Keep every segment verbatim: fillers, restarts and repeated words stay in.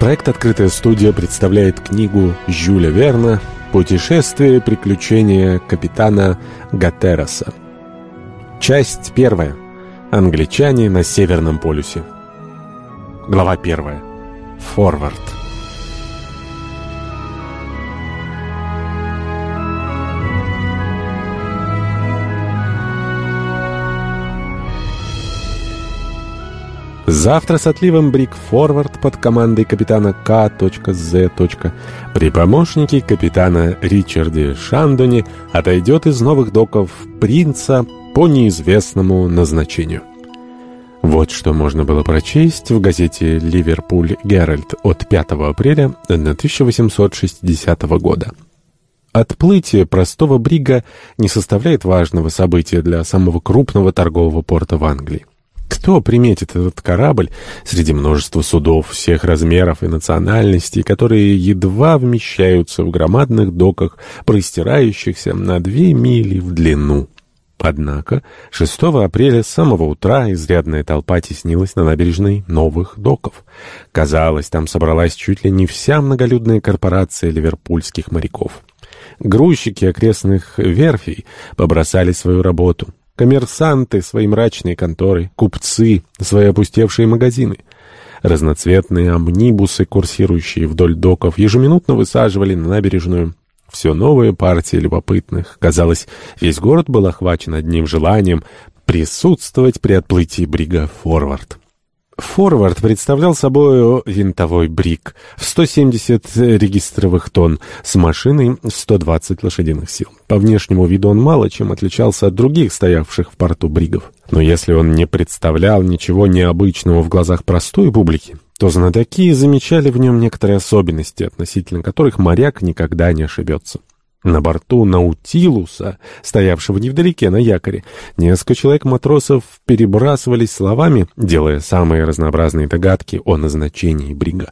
Проект «Открытая студия» представляет книгу Жюля Верна «Путешествие и приключения капитана Гатероса». Часть первая. Англичане на Северном полюсе. Глава первая. Форвард. Завтра с отливом бриг «Форвард» под командой капитана К З при помощнике капитана Ричарде Шандоне отойдет из новых доков «Принца» по неизвестному назначению. Вот что можно было прочесть в газете «Ливерпуль Геральд» от пятого апреля тысяча восемьсот шестидесятого года. Отплытие простого брига не составляет важного события для самого крупного торгового порта в Англии. Кто приметит этот корабль среди множества судов всех размеров и национальностей, которые едва вмещаются в громадных доках, простирающихся на две мили в длину? Однако шестого апреля с самого утра изрядная толпа теснилась на набережной новых доков. Казалось, там собралась чуть ли не вся многолюдная корпорация ливерпульских моряков. Грузчики окрестных верфей побросали свою работу. Коммерсанты — свои мрачные конторы, купцы — свои опустевшие магазины. Разноцветные амнибусы, курсирующие вдоль доков, ежеминутно высаживали на набережную все новые партии любопытных. Казалось, весь город был охвачен одним желанием присутствовать при отплытии брига «Форвард». «Форвард» представлял собой винтовой бриг в сто семьдесят регистровых тонн с машиной в сто двадцать лошадиных сил. По внешнему виду он мало чем отличался от других стоявших в порту бригов. Но если он не представлял ничего необычного в глазах простой публики, то знатоки замечали в нем некоторые особенности, относительно которых моряк никогда не ошибется. На борту Наутилуса, стоявшего невдалеке на якоре, несколько человек-матросов перебрасывались словами, делая самые разнообразные догадки о назначении брига.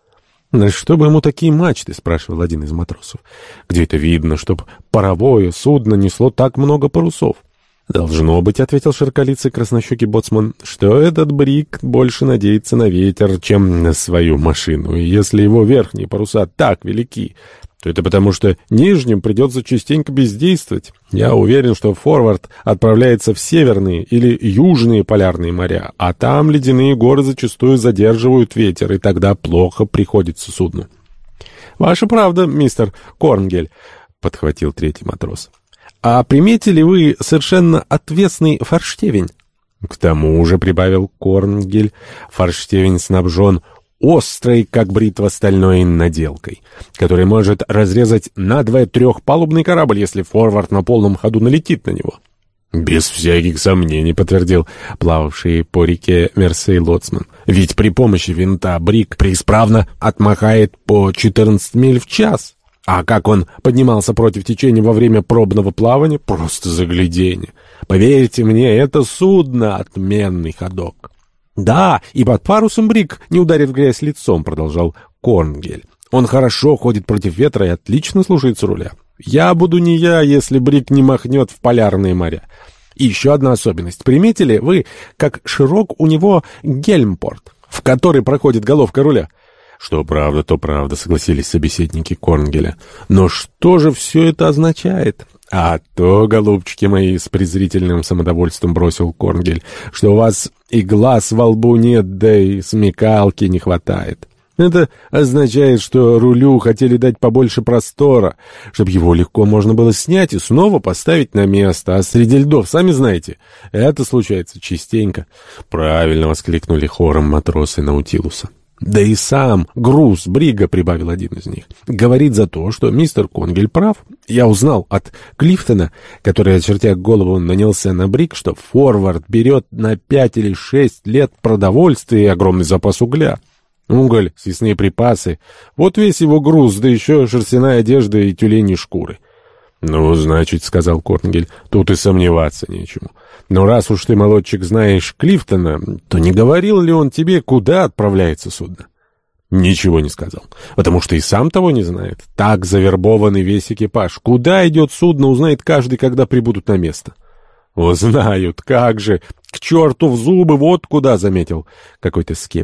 «Да что бы ему такие мачты?» — спрашивал один из матросов. «Где это видно, чтоб паровое судно несло так много парусов?» «Должно быть», — ответил широколицый краснощекий боцман, «что этот бриг больше надеется на ветер, чем на свою машину, и если его верхние паруса так велики, то это потому, что нижним придется частенько бездействовать. Я уверен, что «Форвард» отправляется в северные или южные полярные моря, а там ледяные горы зачастую задерживают ветер, и тогда плохо приходится судну». «Ваша правда, мистер Корнгель», — подхватил третий матрос. «А приметили вы совершенно отвесный форштевень?» «К тому же», — прибавил Корнгель, — «форштевень снабжен острой, как бритва, стальной наделкой, которая может разрезать надвое трехпалубный корабль, если «Форвард» на полном ходу налетит на него». «Без всяких сомнений», — подтвердил плававший по реке Мерсей лоцман. «Ведь при помощи винта бриг преисправно отмахает по четырнадцать миль в час. А как он поднимался против течения во время пробного плавания, просто загляденье. Поверьте мне, это судно — отменный ходок». «Да, и под парусом бриг не ударит в грязь лицом», — продолжал Корнгель. «Он хорошо ходит против ветра и отлично слушается руля. Я буду не я, если бриг не махнет в полярные моря. И еще одна особенность. Приметили вы, как широк у него гельмпорт, в который проходит головка руля?» «Что правда, то правда», — согласились собеседники Корнгеля. «Но что же все это означает?» «А то, голубчики мои», — с презрительным самодовольством бросил Корнгель, «что у вас и глаз во лбу нет, да и смекалки не хватает. Это означает, что рулю хотели дать побольше простора, чтобы его легко можно было снять и снова поставить на место, а среди льдов, сами знаете, это случается частенько». «Правильно», — воскликнули хором матросы Наутилуса. «Да и сам груз брига», — прибавил один из них, — «говорит за то, что мистер Конгель прав. Я узнал от Клифтона, который, очертя голову, нанялся на бриг, что «Форвард» берет на пять или шесть лет продовольствия и огромный запас угля. Уголь, съестные припасы — вот весь его груз, да еще шерстяная одежда и тюленьи шкуры». «Ну, значит, — сказал Корнгель, — тут и сомневаться нечему. Но раз уж ты, молодчик, знаешь Клифтона, то не говорил ли он тебе, куда отправляется судно?» «Ничего не сказал, потому что и сам того не знает. Так завербованный весь экипаж. Куда идет судно, узнает каждый, когда прибудут на место». «Узнают, как же! К черту в зубы, вот куда!» — заметил какой-то скептик.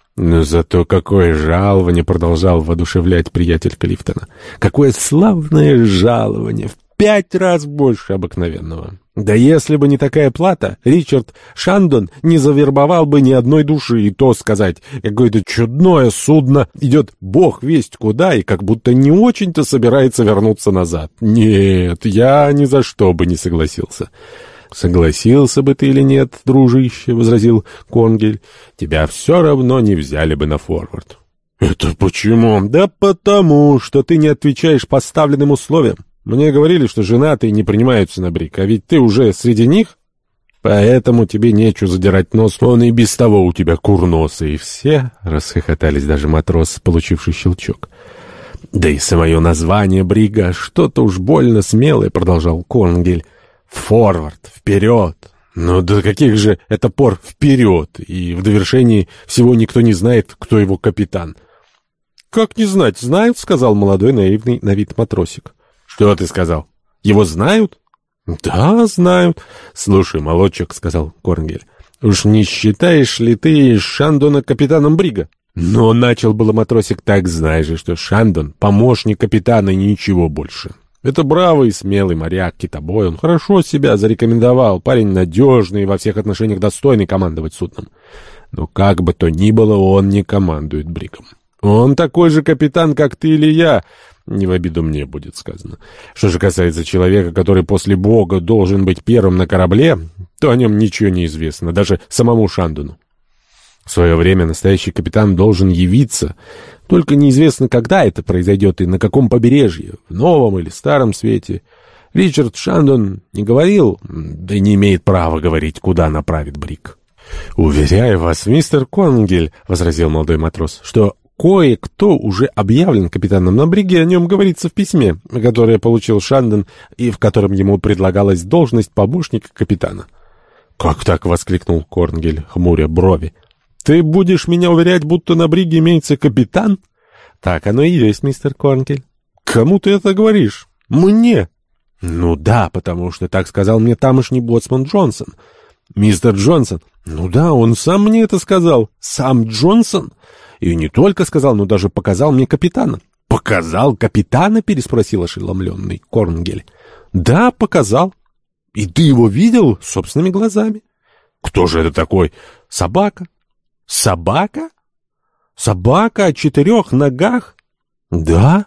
Но зато какое жалование, продолжал воодушевлять приятель Клифтона. Какое славное жалование, в пять раз больше обыкновенного. Да если бы не такая плата, Ричард Шандон не завербовал бы ни одной души, и то сказать, какое-то чудное судно идет бог весть куда, и как будто не очень-то собирается вернуться назад. Нет, я ни за что бы не согласился. «Согласился бы ты или нет, дружище», — возразил Конгель, — «тебя все равно не взяли бы на форвард». «Это почему?» «Да потому, что ты не отвечаешь поставленным условиям. Мне говорили, что женатые не принимаются на брик, а ведь ты уже среди них. Поэтому тебе нечего задирать нос, он и без того у тебя курносый». И все расхохотались, даже матрос, получивший щелчок. «Да и самое название брига что-то уж больно смелое», — продолжал Конгель. «Форвард, вперед!» Ну, до каких же это пор вперед? И в довершении всего никто не знает, кто его капитан. «Как не знать? Знают», — сказал молодой наивный на вид матросик. «Что ты сказал? Его знают?» «Да, знают». «Слушай, молодчик», — сказал Корнгель, — «уж не считаешь ли ты Шандона капитаном брига?» «Но начал было матросик, так знаешь же, что Шандон — помощник капитана и ничего больше. Это бравый и смелый моряк, китобой, он хорошо себя зарекомендовал, парень надежный и во всех отношениях достойный командовать судном. Но как бы то ни было, он не командует бригом. Он такой же капитан, как ты или я, не в обиду мне будет сказано. Что же касается человека, который после Бога должен быть первым на корабле, то о нем ничего не известно, даже самому Шандону. В свое время настоящий капитан должен явиться, только неизвестно, когда это произойдет и на каком побережье, в новом или старом свете. Ричард Шандон не говорил, да и не имеет права говорить, куда направит бриг. «Уверяю вас, мистер Конгель, — возразил молодой матрос, — что кое-кто уже объявлен капитаном на бриге, о нем говорится в письме, которое получил Шандон и в котором ему предлагалась должность помощника капитана». «Как так?» — воскликнул Конгель, хмуря брови. «Ты будешь меня уверять, будто на бриге имеется капитан?» «Так оно и есть, мистер Конгель». «Кому ты это говоришь?» «Мне». «Ну да, потому что так сказал мне тамошний боцман Джонсон». «Мистер Джонсон?» «Ну да, он сам мне это сказал». «Сам Джонсон?» «И не только сказал, но даже показал мне капитана». «Показал капитана?» — переспросил ошеломленный Конгель. «Да, показал». «И ты его видел собственными глазами?» «Кто же это такой?» «Собака». «Собака? Собака о четырех ногах?» «Да».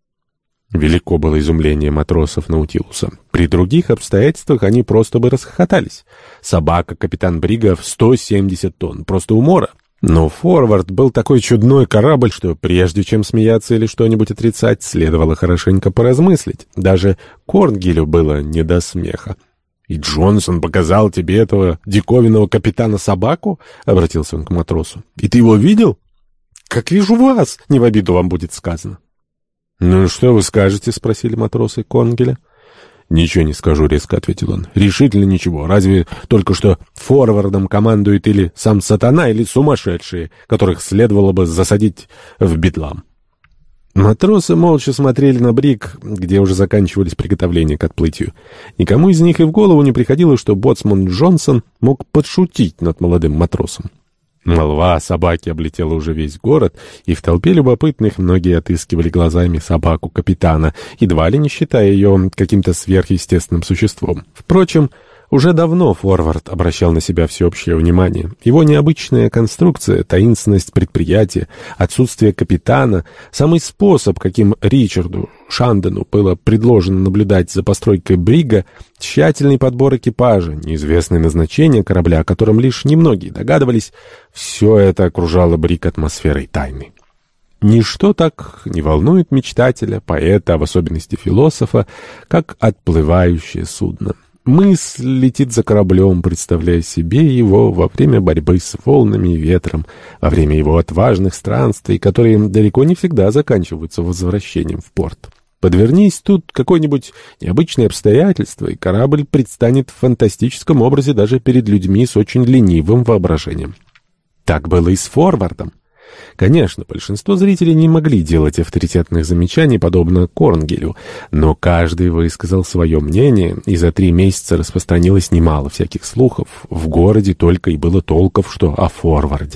Велико было изумление матросов Наутилуса. При других обстоятельствах они просто бы расхохотались. Собака капитан брига в сто семьдесят тонн, просто умора. Но форвард был такой чудной корабль, что прежде чем смеяться или что-нибудь отрицать, следовало хорошенько поразмыслить. Даже Корнгелю было не до смеха. «И Джонсон показал тебе этого диковинного капитана-собаку?» — обратился он к матросу. «И ты его видел?» «Как вижу вас, не в обиду вам будет сказано». «Ну, что вы скажете?» — спросили матросы Конгеля. «Ничего не скажу», — резко ответил он. «Решительно ничего. Разве только что форвардом командует или сам сатана, или сумасшедшие, которых следовало бы засадить в бедлам». Матросы молча смотрели на бриг, где уже заканчивались приготовления к отплытию. Никому из них и в голову не приходило, что боцман Джонсон мог подшутить над молодым матросом. Молва о собаке облетела уже весь город, и в толпе любопытных многие отыскивали глазами собаку капитана, едва ли не считая ее каким-то сверхъестественным существом. Впрочем, уже давно форвард обращал на себя всеобщее внимание. Его необычная конструкция, таинственность предприятия, отсутствие капитана, самый способ, каким Ричарду Шандону было предложено наблюдать за постройкой брига, тщательный подбор экипажа, неизвестное назначение корабля, о котором лишь немногие догадывались, все это окружало бриг атмосферой тайны. Ничто так не волнует мечтателя, поэта, а в особенности философа, как отплывающее судно. Мысль летит за кораблем, представляя себе его во время борьбы с волнами и ветром, во время его отважных странствий, которые далеко не всегда заканчиваются возвращением в порт. Подвернись тут какое-нибудь необычное обстоятельство, и корабль предстанет в фантастическом образе даже перед людьми с очень ленивым воображением. Так было и с форвардом. Конечно, большинство зрителей не могли делать авторитетных замечаний, подобно Корнгелю, но каждый высказал свое мнение, и за три месяца распространилось немало всяких слухов. В городе только и было толков, что о форварде.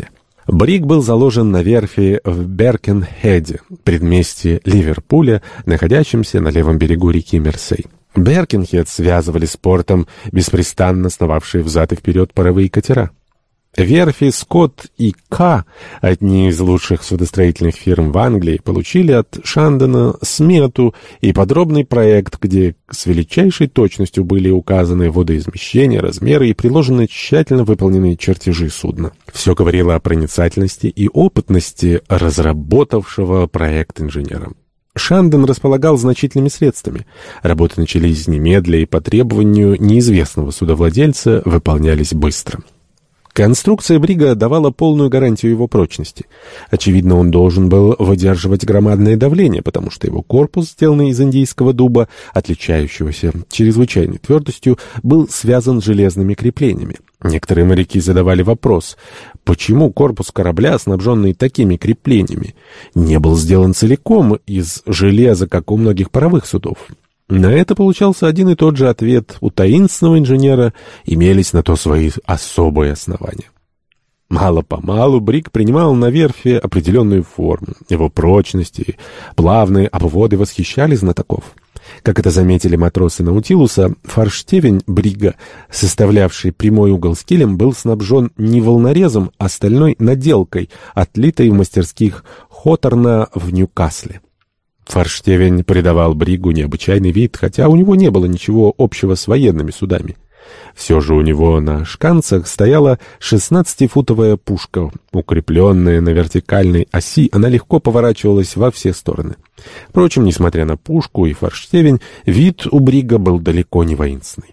Бриг был заложен на верфи в Беркенхеде, предместье Ливерпуля, находящемся на левом берегу реки Мерсей. Беркенхед связывали с портом беспрестанно сновавшие взад и вперед паровые катера. Верфи Скотт и К, одни из лучших судостроительных фирм в Англии, получили от Шандона смету и подробный проект, где с величайшей точностью были указаны водоизмещения, размеры и приложены тщательно выполненные чертежи судна. Все говорило о проницательности и опытности разработавшего проект инженера. Шандон располагал значительными средствами. Работы начались немедля и по требованию неизвестного судовладельца выполнялись быстро. Конструкция брига давала полную гарантию его прочности. Очевидно, он должен был выдерживать громадное давление, потому что его корпус, сделанный из индийского дуба, отличающегося чрезвычайной твердостью, был связан железными креплениями. Некоторые моряки задавали вопрос, почему корпус корабля, снабженный такими креплениями, не был сделан целиком из железа, как у многих паровых судов. На это получался один и тот же ответ. У таинственного инженера имелись на то свои особые основания. Мало-помалу бриг принимал на верфи определенную форму. Его прочность и плавные обводы восхищали знатоков. Как это заметили матросы Наутилуса, форштевень брига, составлявший прямой угол с килем, был снабжен не волнорезом, а стальной наделкой, отлитой в мастерских Хоторна в Ньюкасле. Форштевень придавал бригу необычайный вид, хотя у него не было ничего общего с военными судами. Все же у него на шканцах стояла шестнадцатифутовая пушка. Укрепленная на вертикальной оси, она легко поворачивалась во все стороны. Впрочем, несмотря на пушку и форштевень, вид у брига был далеко не воинственный.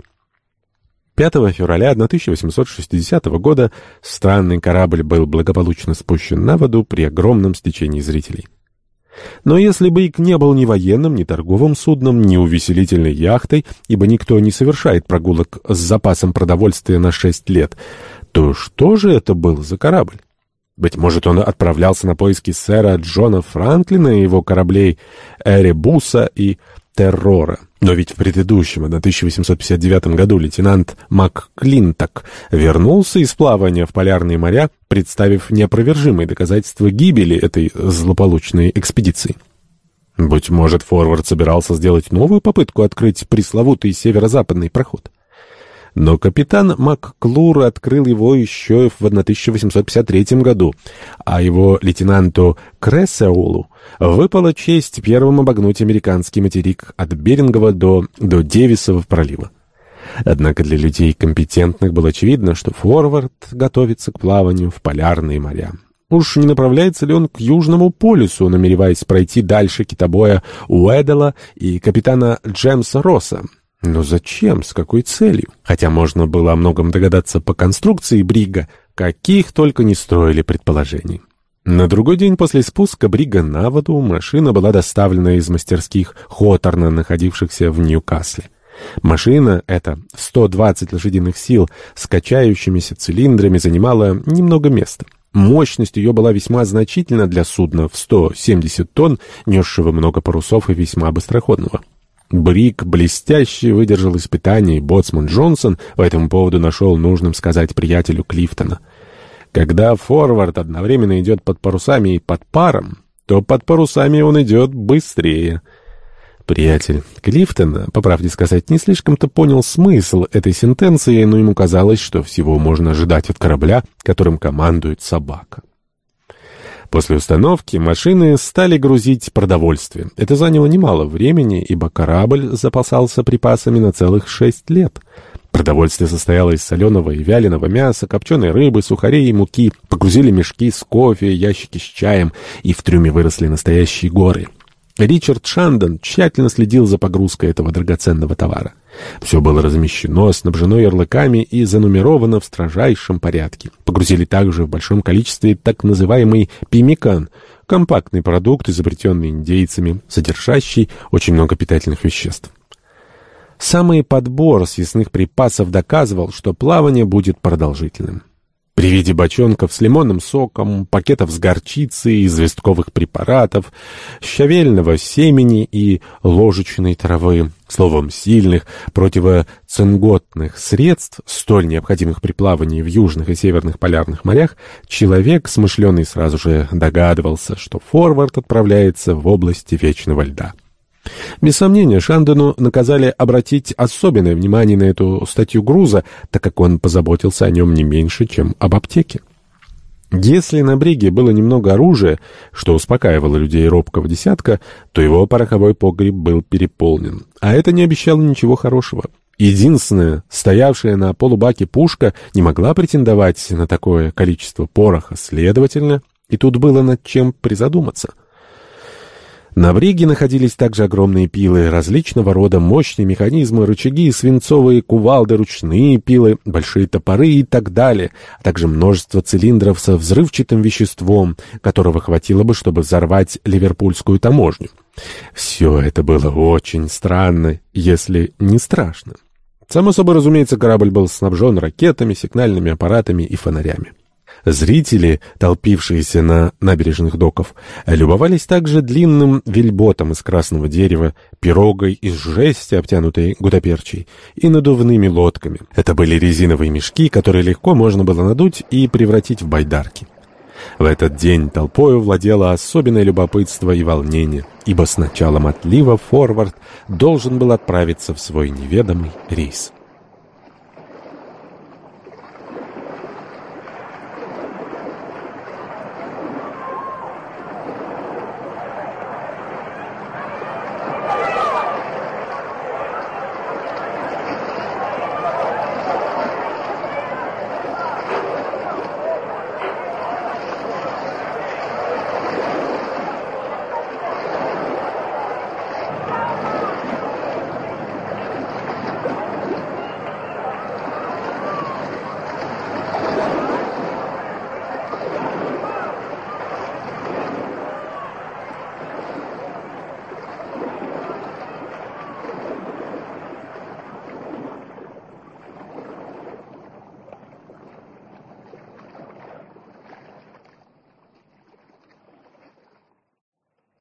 пятого февраля тысяча восемьсот шестидесятого года странный корабль был благополучно спущен на воду при огромном стечении зрителей. Но если бриг не был ни военным, ни торговым судном, ни увеселительной яхтой, ибо никто не совершает прогулок с запасом продовольствия на шесть лет, то что же это был за корабль? Быть может, он отправлялся на поиски сэра Джона Франклина и его кораблей Эребуса и Террора. Но ведь в предыдущем, тысяча восемьсот пятьдесят девятом году, лейтенант МакКлинток вернулся из плавания в полярные моря, представив неопровержимые доказательства гибели этой злополучной экспедиции. Быть может, Форвард собирался сделать новую попытку открыть пресловутый северо-западный проход. Но капитан МакКлур открыл его еще в тысяча восемьсот пятьдесят третьем году, а его лейтенанту Крессеулу выпала честь первым обогнуть американский материк от Берингова до, до Девисова пролива. Однако для людей компетентных было очевидно, что Форвард готовится к плаванию в полярные моря. Уж не направляется ли он к Южному полюсу, намереваясь пройти дальше китобоя Уэддела и капитана Джемса Росса? Но зачем? С какой целью? Хотя можно было о многом догадаться по конструкции брига, каких только не строили предположений. На другой день после спуска брига на воду машина была доставлена из мастерских Хоторна, находившихся в Ньюкасле. Машина эта, сто двадцать лошадиных сил, с качающимися цилиндрами, занимала немного места. Мощность ее была весьма значительна для судна в сто семьдесят тонн, несшего много парусов и весьма быстроходного. Бриг блестяще выдержал испытание, и боцман Джонсон по этому поводу нашел нужным сказать приятелю Клифтона: «Когда Форвард одновременно идет под парусами и под паром, то под парусами он идет быстрее». Приятель Клифтона, по правде сказать, не слишком-то понял смысл этой сентенции, но ему казалось, что всего можно ожидать от корабля, которым командует собака. После установки машины стали грузить продовольствие. Это заняло немало времени, ибо корабль запасался припасами на целых шесть лет. Продовольствие состояло из соленого и вяленого мяса, копченой рыбы, сухарей и муки. Погрузили мешки с кофе, ящики с чаем, и в трюме выросли настоящие горы. Ричард Шандон тщательно следил за погрузкой этого драгоценного товара. Все было размещено, снабжено ярлыками и занумеровано в строжайшем порядке. Погрузили также в большом количестве так называемый пемикан — компактный продукт, изобретенный индейцами, содержащий очень много питательных веществ. Самый подбор съестных припасов доказывал, что плавание будет продолжительным. При виде бочонков с лимонным соком, пакетов с горчицей, известковых препаратов, щавельного семени и ложечной травы, словом, сильных противоцинготных средств, столь необходимых при плавании в южных и северных полярных морях, человек, смышленый, сразу же догадывался, что форвард отправляется в области вечного льда. Без сомнения, Шандону наказали обратить особенное внимание на эту статью груза, так как он позаботился о нем не меньше, чем об аптеке. Если на бриге было немного оружия, что успокаивало людей робкого десятка, то его пороховой погреб был переполнен, а это не обещало ничего хорошего. Единственная, стоявшая на полубаке пушка, не могла претендовать на такое количество пороха, следовательно, и тут было над чем призадуматься. На бриге находились также огромные пилы, различного рода мощные механизмы, рычаги, свинцовые кувалды, ручные пилы, большие топоры и так далее, а также множество цилиндров со взрывчатым веществом, которого хватило бы, чтобы взорвать ливерпульскую таможню. Все это было очень странно, если не страшно. Само собой, разумеется, корабль был снабжен ракетами, сигнальными аппаратами и фонарями. Зрители, толпившиеся на набережных доков, любовались также длинным вельботом из красного дерева, пирогой из жести, обтянутой гутаперчей, и надувными лодками. Это были резиновые мешки, которые легко можно было надуть и превратить в байдарки. В этот день толпою владело особенное любопытство и волнение, ибо с началом отлива форвард должен был отправиться в свой неведомый рейс.